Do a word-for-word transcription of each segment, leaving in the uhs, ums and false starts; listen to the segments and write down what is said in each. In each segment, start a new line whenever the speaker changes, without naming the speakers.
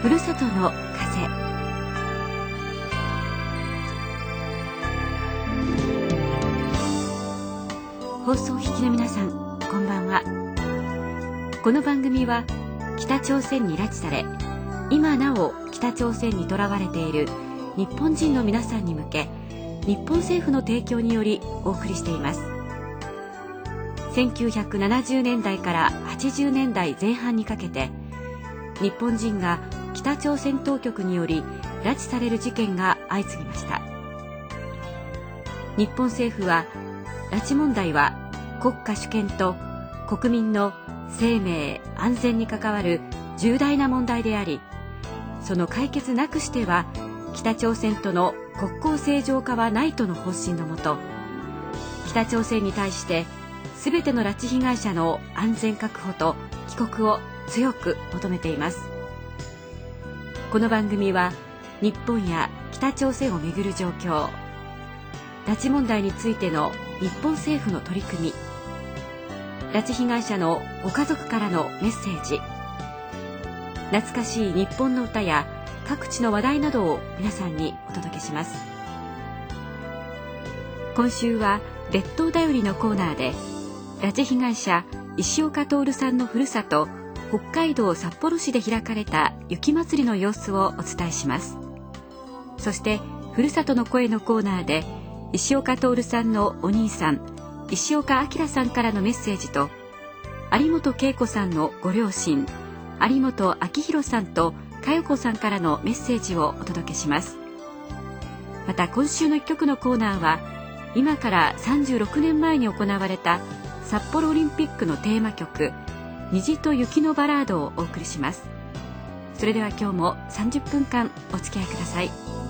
ふるさとの風。放送を引きの皆さん、こんばんは。この番組は北朝鮮に拉致され、今なお北朝鮮にとらわれている日本人の皆さんに向け、日本政府の提供によりお送りしています。せんきゅうひゃくななじゅうねんだいからはちじゅうねんだいぜん半にかけて、日本人が北朝鮮当局により拉致される事件が相次ぎました。日本政府は、拉致問題は国家主権と国民の生命安全に関わる重大な問題であり、その解決なくしては北朝鮮との国交正常化はないとの方針のもと、北朝鮮に対してすべての拉致被害者の安全確保と帰国を強く求めています。この番組は日本や北朝鮮をめぐる状況、拉致問題についての日本政府の取り組み、拉致被害者のご家族からのメッセージ、懐かしい日本の歌や各地の話題などを皆さんにお届けします。今週は列島だよりのコーナーで、拉致被害者石岡徹さんのふるさと北海道札幌市で開かれた雪まつりの様子をお伝えします。そしてふるさとの声のコーナーで、石岡徹さんのお兄さん石岡明さんからのメッセージと、有本恵子さんのご両親有本明弘さんと佳代子さんからのメッセージをお届けします。また今週の一曲のコーナーは、今からさんじゅうろくねんまえに行われた札幌オリンピックのテーマ曲、虹と雪のバラードをお送りします。それでは今日もさんじゅっぷんかんお付き合いください。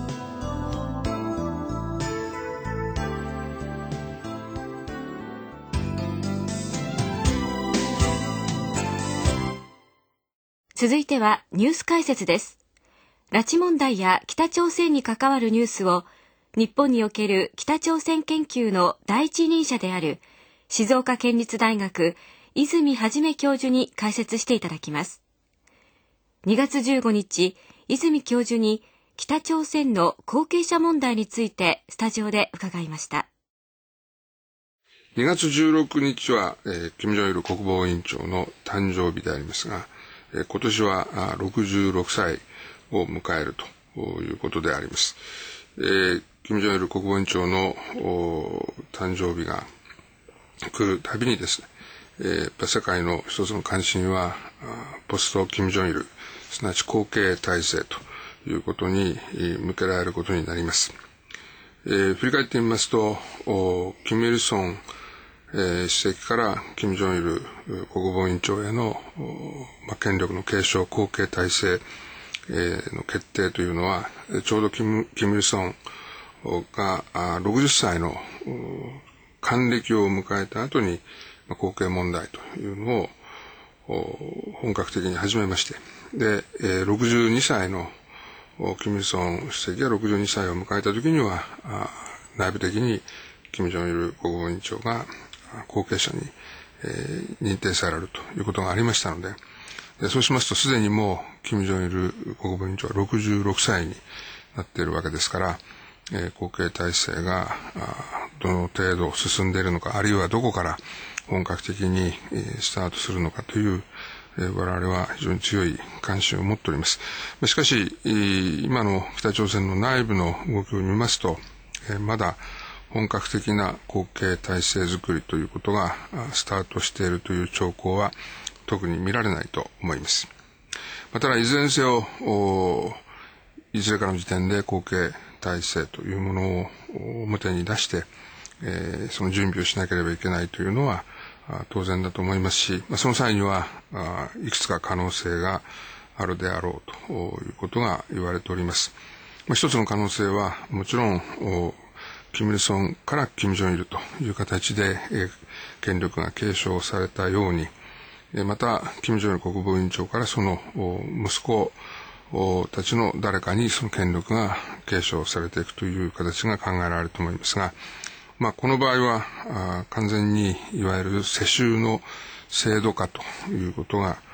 続いてはニュース解説です。拉致問題や北朝鮮に関わるニュースを、日本における北朝鮮研究の第一人者である静岡県立大学泉元教授に解説していただきます。にがつじゅうごにち、泉教授に北朝鮮の後継者問題についてスタジオで伺いました。
にがつじゅうろくにちは、えー、金正日国防委員長の誕生日でありますが、えー、今年はろくじゅうろくさいを迎えるということであります。えー、金正日国防委員長の誕生日が来るたびにですね、えー、やっぱ世界の一つの関心はポスト金正日、すなわち後継体制ということに向けられることになります。えー、振り返ってみますと、キム・イルソン、えー、主席から金正日国防委員長への、まあ、権力の継承後継体制、えー、の決定というのは、ちょうどキム・キム・イルソンがろくじゅっさいの還暦を迎えた後に、まあ、後継問題というのを本格的に始めまして、で、えー、ろくじゅうにさいのキム・イルソン主席がろくじゅうにさいを迎えた時には、内部的に金正日国防委員長が後継者に、えー、認定されるということがありましたので、でそうしますとすでにもう金正日国防委員長はろくじゅうろくさいになっているわけですから、えー、後継体制がどの程度進んでいるのか、あるいはどこから本格的に、えー、スタートするのかという、えー、我々は非常に強い関心を持っております。しかし、今の北朝鮮の内部の動きを見ますと、えー、まだ本格的な後継体制づくりということがスタートしているという兆候は特に見られないと思います。また、いずれにせよ、いずれかの時点で後継体制というものを表に出して、えー、その準備をしなければいけないというのは当然だと思いますし、その際にはいくつか可能性があるであろうということが言われております。一つの可能性はもちろんキム・イルソンから金正日という形で権力が継承されたように、また金正日国防委員長からその息子たちの誰かにその権力が継承されていくという形が考えられると思いますが、まあ、この場合は完全にいわゆる世襲の制度化ということが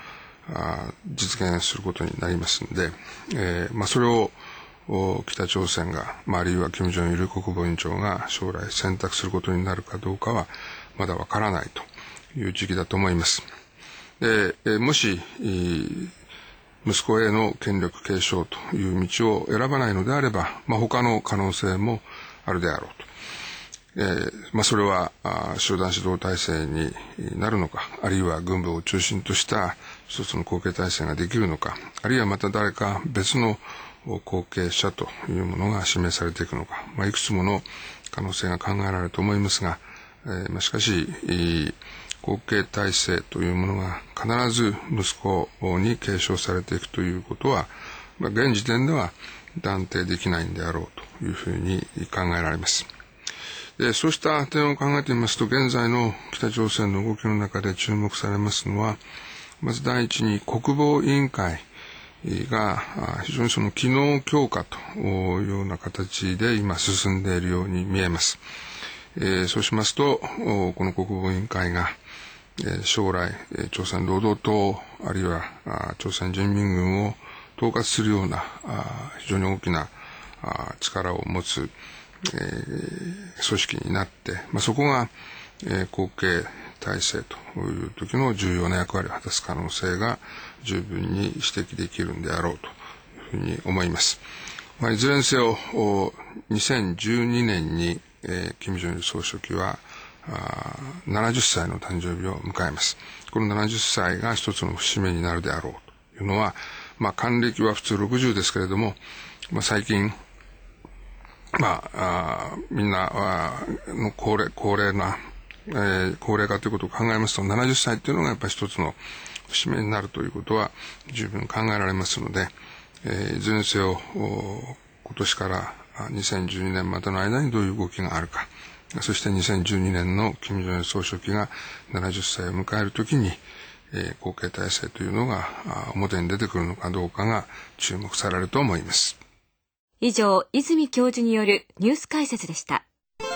実現することになりますので、えーまあ、それを北朝鮮が、まあ、あるいは金正日国防委員長が将来選択することになるかどうかはまだわからないという時期だと思います。で、もし息子への権力継承という道を選ばないのであれば、まあ、他の可能性もあるであろうと。えーまあ、それは集団指導体制になるのか、あるいは軍部を中心とした一つの後継体制ができるのか、あるいはまた誰か別の後継者というものが指名されていくのか、まあ、いくつもの可能性が考えられると思いますが、えーまあ、しかし後継体制というものが必ず息子に継承されていくということは、まあ、現時点では断定できないんであろうというふうに考えられます。で、そうした点を考えてみますと、現在の北朝鮮の動きの中で注目されますのは、まず第一に国防委員会が非常にその機能強化というような形で今進んでいるように見えます。えー、そうしますと、この国防委員会が将来朝鮮労働党あるいは朝鮮人民軍を統括するような非常に大きな力を持つえー、組織になって、まあ、そこが、えー、後継体制という時の重要な役割を果たす可能性が十分に指摘できるんであろうというふうに思います。まあ、いずれにせよにせんじゅうにねんに、えー、金正日総書記はななじゅっさいの誕生日を迎えます。このななじゅっさいが一つの節目になるであろうというのは、まあ、還暦は普通ろくじゅうですけれども、まあ、最近まあ、あみんなの高齢、高齢な、えー、高齢化ということを考えますと、ななじゅっさいというのがやっぱり一つの節目になるということは十分考えられますので、えー、いずれにせよ、今年からにせんじゅうにねんまでの間にどういう動きがあるか、そしてにせんじゅうにねんの金正恩総書記がななじゅっさいを迎えるときに、えー、後継体制というのが表に出てくるのかどうかが注目されると思います。
以上、泉教授によるニュース解説でした。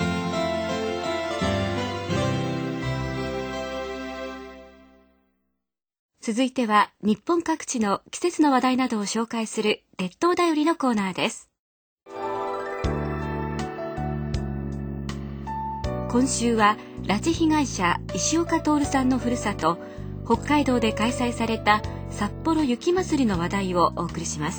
続いては、日本各地の季節の話題などを紹介する列島だよりのコーナーです。今週は、拉致被害者石岡徹さんのふるさと、北海道で開催された札幌雪まつりの話題をお送りします。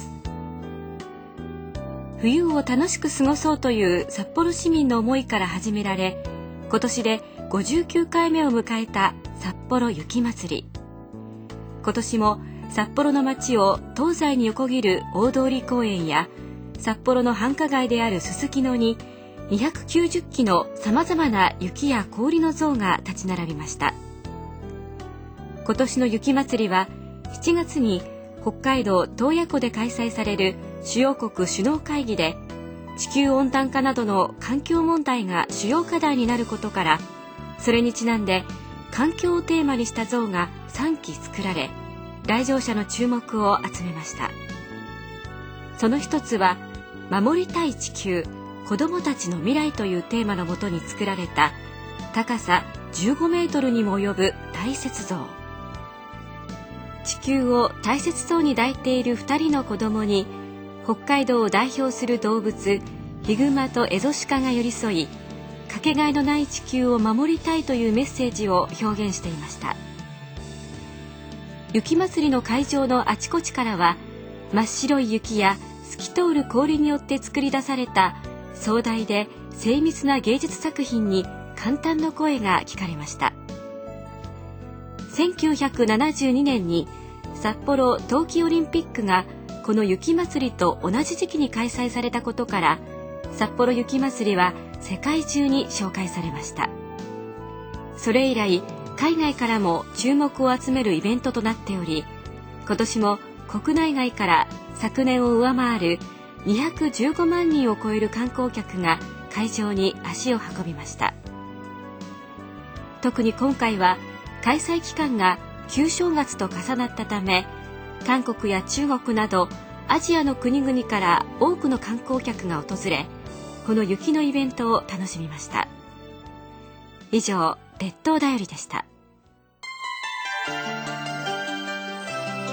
冬を楽しく過ごそうという札幌市民の思いから始められ、今年でごじゅうきゅうかいめを迎えた札幌雪まつり。今年も札幌の街を東西に横切る大通公園や、札幌の繁華街であるすすきのににひゃくきゅうじゅっきのさまざまな雪や氷の像が立ち並びました。今年の雪まつりはしちがつに北海道洞爺湖で開催される主要国首脳会議で、地球温暖化などの環境問題が主要課題になることから、それにちなんで環境をテーマにした像がさんき作られ、来場者の注目を集めました。その一つは、守りたい地球、子どもたちの未来というテーマのもとに作られた、高さじゅうごメートルにも及ぶ大雪像。地球を大切そうに抱いているふたりの子供に、北海道を代表する動物ヒグマとエゾシカが寄り添い、かけがえのない地球を守りたいというメッセージを表現していました。雪まつりの会場のあちこちからは、真っ白い雪や透き通る氷によって作り出された壮大で精密な芸術作品に感嘆の声が聞かれました。せんきゅうひゃくななじゅうにねんに札幌冬季オリンピックがこの雪まつりと同じ時期に開催されたことから、札幌雪まつりは世界中に紹介されました。それ以来、海外からも注目を集めるイベントとなっており、今年も国内外から昨年を上回るにひゃくじゅうごまんにんを超える観光客が会場に足を運びました。特に今回は開催期間が旧正月と重なったため、韓国や中国などアジアの国々から多くの観光客が訪れ、この雪のイベントを楽しみました。以上、列島だよりでした。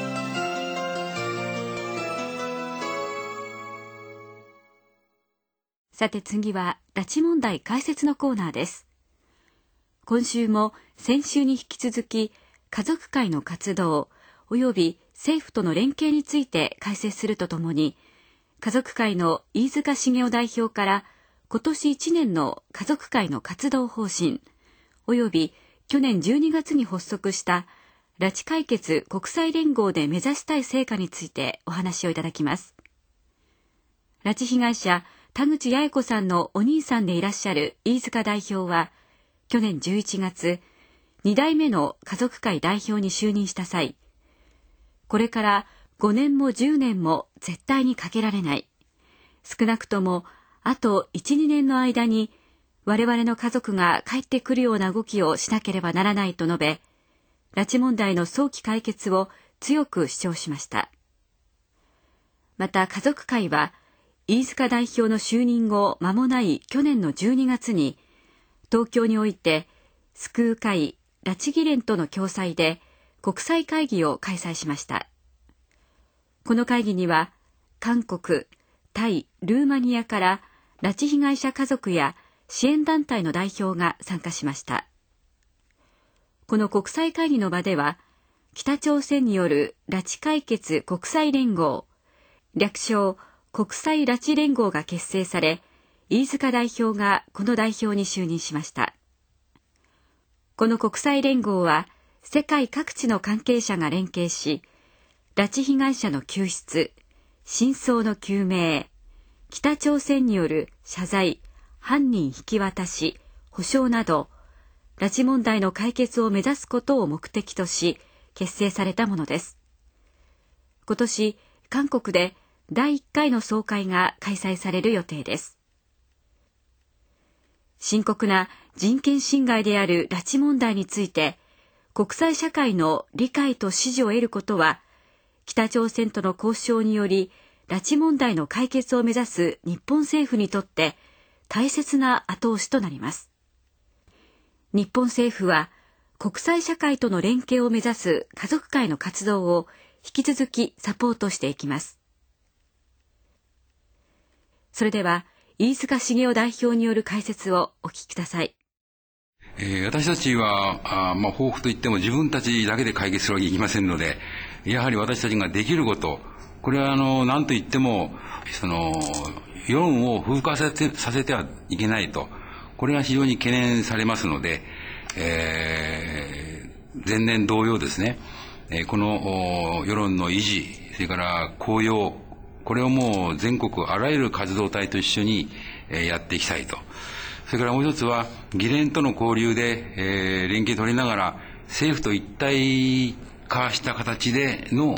さて次は拉致問題解説のコーナーです。今週も先週に引き続き家族会の活動及び政府との連携について解説するとともに、家族会の飯塚繁雄代表から今年いちねんの家族会の活動方針及び去年じゅうにがつに発足した拉致解決国際連合で目指したい成果についてお話をいただきます。拉致被害者田口八重子さんのお兄さんでいらっしゃる飯塚代表は、去年じゅういちがつ、に代目の家族会代表に就任した際、これからごねんもじゅうねんも絶対にかけられない。少なくともあといち、にねんの間に我々の家族が帰ってくるような動きをしなければならないと述べ、拉致問題の早期解決を強く主張しました。また家族会は、飯塚代表の就任後間もない去年のじゅうにがつに、東京において救う会拉致議連との共催で国際会議を開催しました。この会議には、韓国、タイ、ルーマニアから拉致被害者家族や支援団体の代表が参加しました。この国際会議の場では、北朝鮮による拉致解決国際連合、略称国際拉致連合が結成され、飯塚代表がこの代表に就任しました。この国際連合は、世界各地の関係者が連携し、拉致被害者の救出、真相の究明、北朝鮮による謝罪、犯人引き渡し、補償など、拉致問題の解決を目指すことを目的とし、結成されたものです。今年、韓国でだいいっかいの総会が開催される予定です。深刻な人権侵害である拉致問題について、国際社会の理解と支持を得ることは、北朝鮮との交渉により拉致問題の解決を目指す日本政府にとって大切な後押しとなります。日本政府は国際社会との連携を目指す家族会の活動を引き続きサポートしていきます。それでは飯塚繁雄代表による解説をお聞きください。
えー、私たちはあ、まあ、抱負といっても自分たちだけで解決するわけにいきませんので、やはり私たちができること、これはあの何と言ってもその世論を風化させて、させてはいけないと、これが非常に懸念されますので、えー、前年同様ですね、えー、この世論の維持、それから高揚、これをもう全国あらゆる活動体と一緒に、えー、やっていきたいと。それからもう一つは議連との交流で、えー、連携取りながら政府と一体化した形での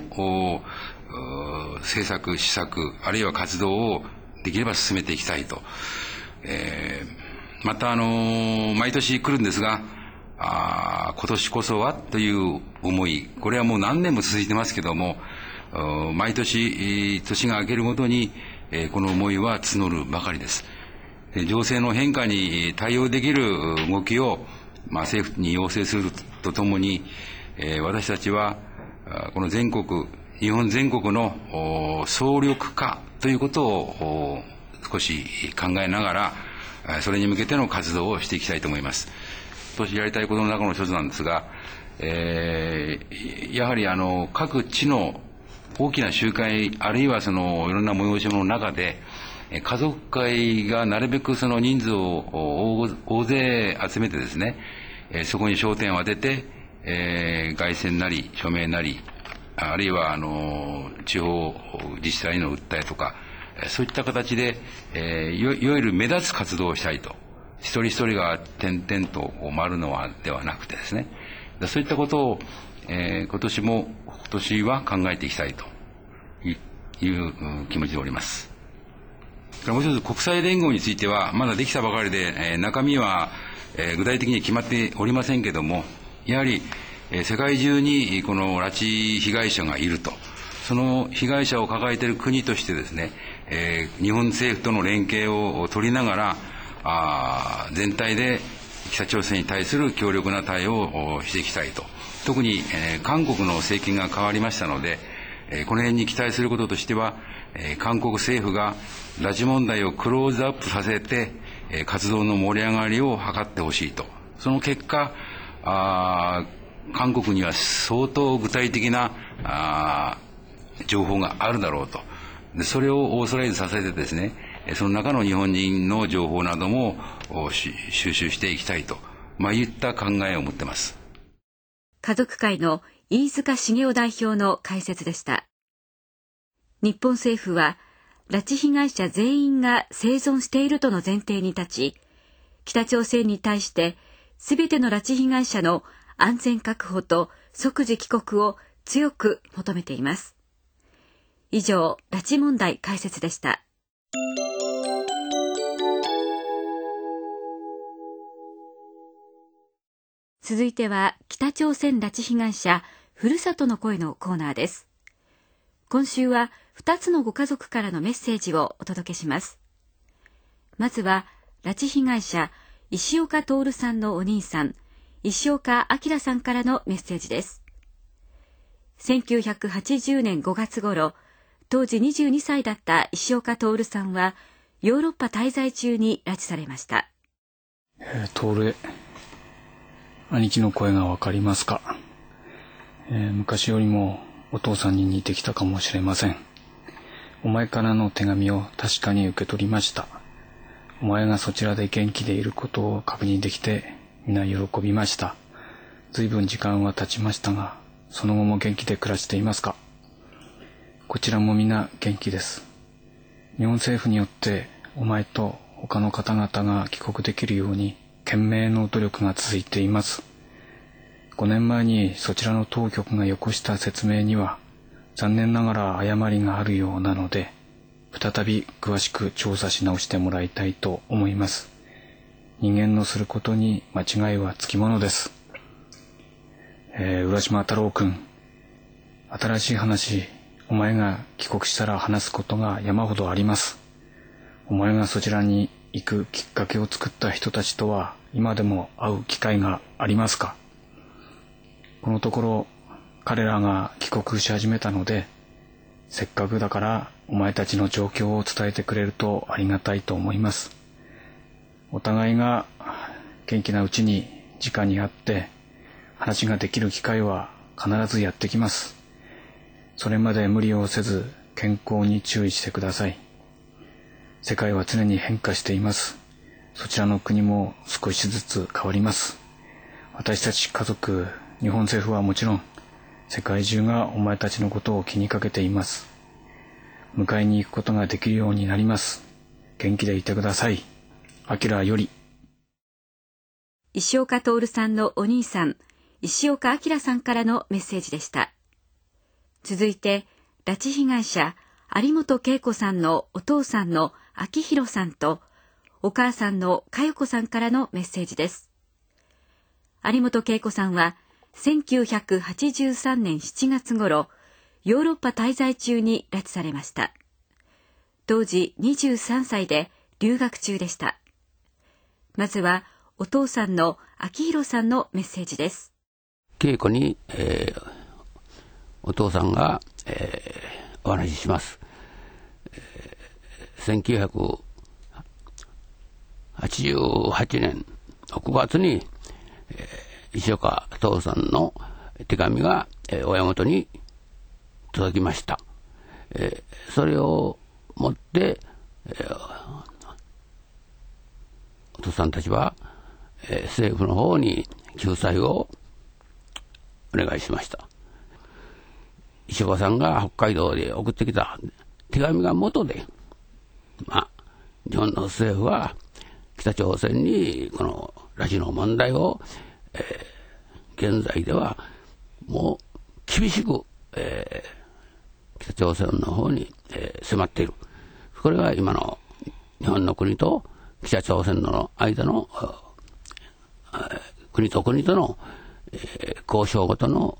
政策施策あるいは活動をできれば進めていきたいと、えー、またあのー、毎年来るんですが、あ今年こそはという思い、これはもう何年も続いてますけども、毎年年が明けるごとに、えー、この思いは募るばかりです。情勢の変化に対応できる動きを、まあ、政府に要請するとともに、えー、私たちはこの全国、日本全国の総力化ということを少し考えながら、それに向けての活動をしていきたいと思います。今年やりたいことの中の一つなんですが、えー、やはりあの各地の大きな集会、あるいはそのいろんな催し物の中で、家族会がなるべくその人数を大勢集めてですね、そこに焦点を当てて、えー、凱旋なり署名なり、あるいはあの地方自治体への訴えとか、そういった形で、えー、いわゆる目立つ活動をしたいと。一人一人が点々と回るのはではなくてですね、そういったことを、えー、今年も今年は考えていきたいという気持ちでおります。もう一つ、国際連合についてはまだできたばかりで、えー、中身は、えー、具体的に決まっておりませんけれども、やはり、えー、世界中にこの拉致被害者がいると、その被害者を抱えている国としてですね、えー、日本政府との連携を取りながら、あ全体で北朝鮮に対する強力な対応をしていきたいと。特に、えー、韓国の政権が変わりましたので、えー、この辺に期待することとしては、 えー、韓国政府が拉致問題をクローズアップさせて、えー、活動の盛り上がりを図ってほしいと。その結果、あ韓国には相当具体的なあ情報があるだろうと。でそれをオーソライズさせてですね、その中の日本人の情報なども収集していきたいと、まあ、いった考えを持っています。
家族会の飯塚茂雄代表の解説でした。日本政府は拉致被害者全員が生存しているとの前提に立ち、北朝鮮に対してすべての拉致被害者の安全確保と即時帰国を強く求めています。以上、拉致問題解説でした。続いては北朝鮮拉致被害者ふるさとの声のコーナーです。今週はふたつのご家族からのメッセージをお届けします。まずは拉致被害者石岡徹さんのお兄さん石岡明さんからのメッセージです。せんきゅうひゃくはちじゅうねんごがつ頃、当時にじゅうにさいだった石岡徹さんはヨーロッパ滞在中に拉致されました。
えー、徹、兄貴の声がわかりますか？えー、昔よりもお父さんに似てきたかもしれません。お前からの手紙を確かに受け取りました。お前がそちらで元気でいることを確認できて皆喜びました。ずいぶん時間は経ちましたが、その後も元気で暮らしていますか？こちらも皆元気です。日本政府によってお前と他の方々が帰国できるように懸命の努力が続いています。ごねんまえにそちらの当局がよこした説明には残念ながら誤りがあるようなので、再び詳しく調査し直してもらいたいと思います。人間のすることに間違いはつきものです。えー、浦島太郎くん、新しい話、お前が帰国したら話すことが山ほどあります。お前がそちらに行くきっかけを作った人たちとは今でも会う機会がありますか？このところ彼らが帰国し始めたので、せっかくだからお前たちの状況を伝えてくれるとありがたいと思います。お互いが元気なうちに直に会って話ができる機会は必ずやってきます。それまで無理をせず健康に注意してください。世界は常に変化しています。そちらの国も少しずつ変わります。私たち家族、日本政府はもちろん世界中がお前たちのことを気にかけています。迎えに行くことができるようになります。元気でいてください。明より。
石岡徹さんのお兄さん石岡明さんからのメッセージでした。続いて拉致被害者有本恵子さんのお父さんの明弘さんとお母さんの佳代子さんからのメッセージです。有本恵子さんはせんきゅうひゃくはちじゅうさんねんしちがつ頃、ヨーロッパ滞在中に拉致されました。当時にじゅうさんさいで留学中でした。まずはお父さんの明弘さんのメッセージです。
恵子に、えー、お父さんが、えー、お話しします。えー、せんきゅうひゃくはちじゅうはちねんくがつに、えー石岡徹さんの手紙が、えー、親元に届きました。えー、それを持って、えー、お父さんたちは、えー、政府の方に救済をお願いしました。石岡さんが北海道で送ってきた手紙が元で、まあ、日本の政府は北朝鮮にこの拉致の問題をえー、現在ではもう厳しく、えー、北朝鮮の方に、えー、迫っている。これが今の日本の国と北朝鮮の間の、えー、国と国との、えー、交渉ごとの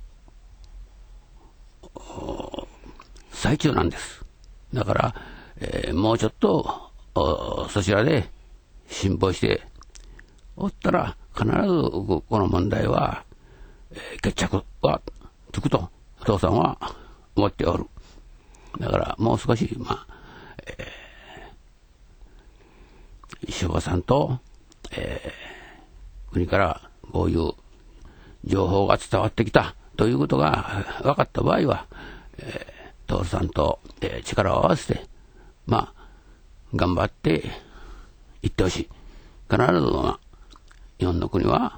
最中なんです。だから、えー、もうちょっとそちらで辛抱しておったら必ずこの問題は、えー、決着はつくとお父さんは思っておる。だからもう少し、まあー、石岡さんと、えー、国からこういう情報が伝わってきたということが分かった場合は、えー、徹さんと、えー、力を合わせて、まあ、頑張っていってほしい。必ず、まあ、日本の国は、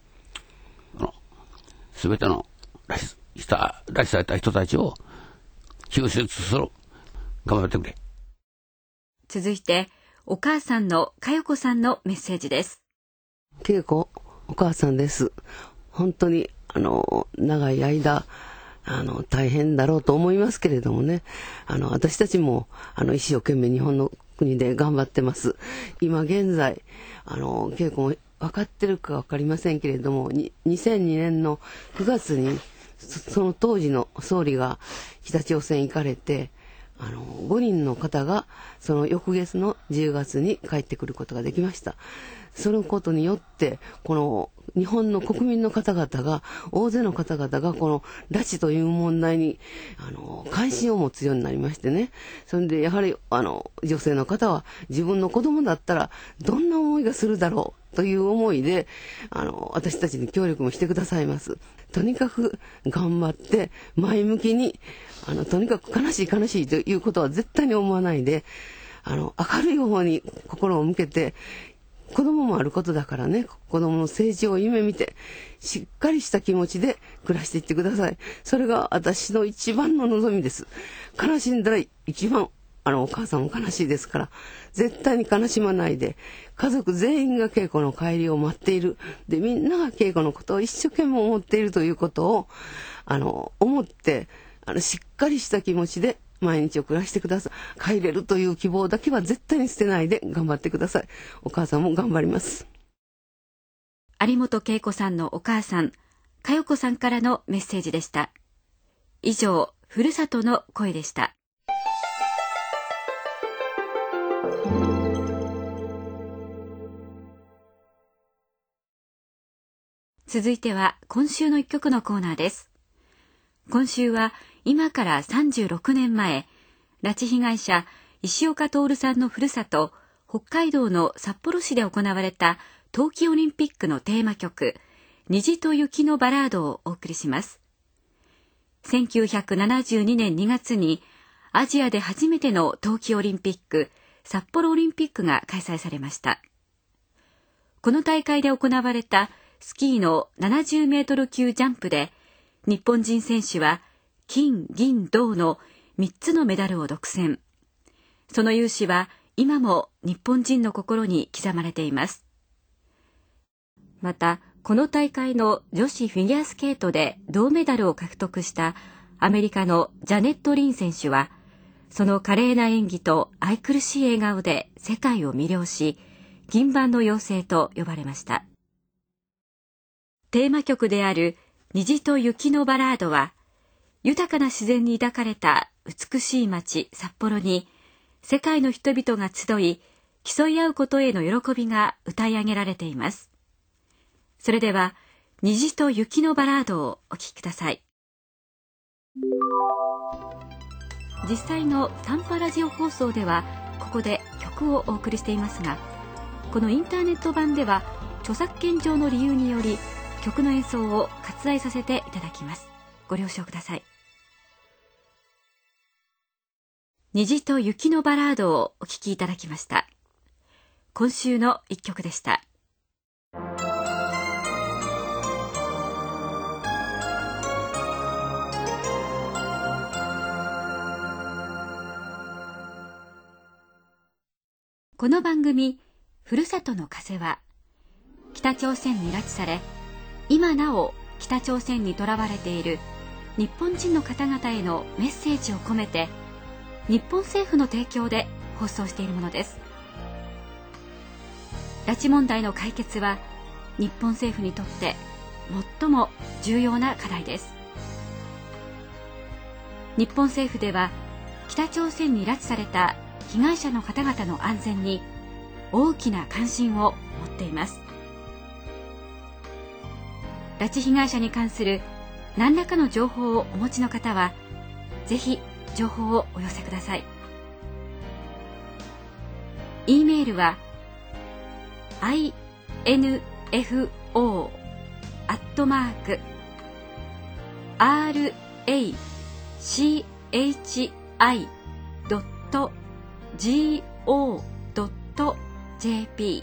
すべての拉致した、拉致された人たちを救出する。頑張ってくれ。
続いて、お母さんの佳代子さんのメッセージです。
恵子、お母さんです。本当に、あの、長い間、あの、大変だろうと思いますけれどもね、あの、私たちも、あの、一生懸命日本の国で頑張ってます。今現在、あの、恵子も分かってるか分かりませんけれども、にせんにねんのくがつに、その当時の総理が北朝鮮行かれて、あの、ごにんの方が、その翌月のじゅうがつに帰ってくることができました。そのことによって、この日本の国民の方々が、大勢の方々がこの拉致という問題に、あの、関心を持つようになりましてね。それでやはり、あの、女性の方は自分の子供だったらどんな思いがするだろうという思いで、あの、私たちに協力もしてくださいます。とにかく頑張って前向きに、あの、とにかく悲しい悲しいということは絶対に思わないで、あの、明るい方に心を向けて、子供もあることだからね、子供の成長を夢見て、しっかりした気持ちで暮らしていってください。それが私の一番の望みです。悲しんだら一番、あの、お母さんも悲しいですから、絶対に悲しまないで、家族全員が恵子の帰りを待っている。で、みんなが恵子のことを一生懸命思っているということを、あの、思って、あの、しっかりした気持ちで、毎日を暮らしてください。帰れるという希望だけは絶対に捨てないで頑張ってください。お母さんも頑張ります。
有本恵子さんのお母さん、佳代子さんからのメッセージでした。以上、ふるさとの声でした。続いては今週の一曲のコーナーです。今週は今からさんじゅうろくねんまえ、拉致被害者石岡徹さんのふるさと、北海道の札幌市で行われた冬季オリンピックのテーマ曲、虹と雪のバラードをお送りします。せんきゅうひゃくななじゅうにねんにがつにアジアで初めての冬季オリンピック、札幌オリンピックが開催されました。この大会で行われたスキーのななじゅうメートル級ジャンプで、日本人選手は金、銀、銅のみっつのメダルを独占。その雄姿は今も日本人の心に刻まれています。また、この大会の女子フィギュアスケートで銅メダルを獲得したアメリカのジャネット・リン選手は、その華麗な演技と愛くるしい笑顔で世界を魅了し、銀盤の妖精と呼ばれました。テーマ曲である虹と雪のバラードは、豊かな自然に抱かれた美しい街札幌に、世界の人々が集い、競い合うことへの喜びが歌い上げられています。それでは、虹と雪のバラードをお聴きください。実際の短波ラジオ放送では、ここで曲をお送りしていますが、このインターネット版では、著作権上の理由により、曲の演奏を割愛させていただきます。ご了承ください。虹と雪のバラードをお聴きいただきました。今週の一曲でした。この番組、ふるさとの風は、北朝鮮に拉致され、今なお北朝鮮にとらわれている日本人の方々へのメッセージを込めて、日本政府の提供で放送しているものです。拉致問題の解決は日本政府にとって最も重要な課題です。日本政府では北朝鮮に拉致された被害者の方々の安全に大きな関心を持っています。拉致被害者に関する何らかの情報をお持ちの方は、ぜひ情報をお寄せください。 ルは アイエヌエフオー アットマーク アールエーシーエイチアイ ドット ジーオー ドット ジェーピ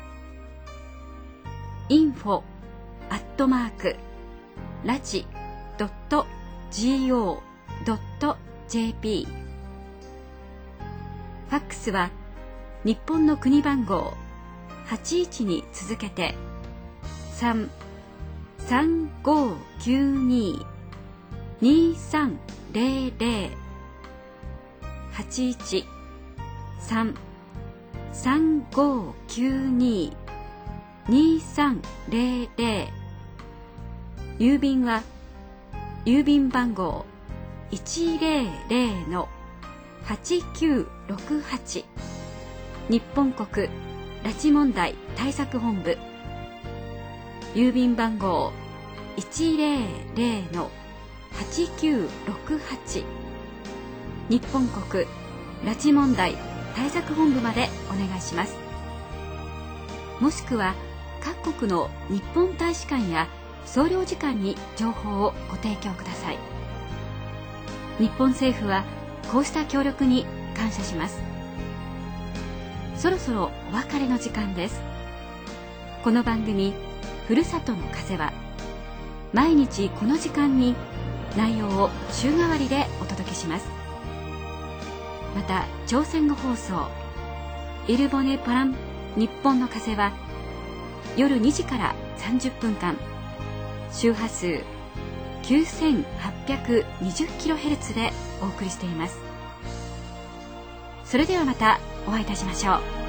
ー インフォ アットマーク ラジ ドット ジーオー ドット ジェーピー。 ファックスは日本の国番号はちいちに続けてさん さんごきゅうに にさんゼロゼロ はちいち さん さんごきゅうに にさんゼロゼロ。郵便は郵便番号 いちゼロゼロのはちきゅうろくはち 日本国拉致問題対策本部。郵便番号 いちゼロゼロのはちきゅうろくはち 日本国拉致問題対策本部までお願いします。もしくは各国の日本大使館や総領事館に情報をご提供ください。日本政府はこうした協力に感謝します。そろそろお別れの時間です。この番組ふるさとの風は毎日この時間に内容を週替わりでお届けします。また朝鮮語放送イルボネパラン日本の風は夜にじからさんじゅっぷんかん周波数 きゅうせんはっぴゃくにじゅっキロヘルツ でお送りしています。それではまたお会いいたしましょう。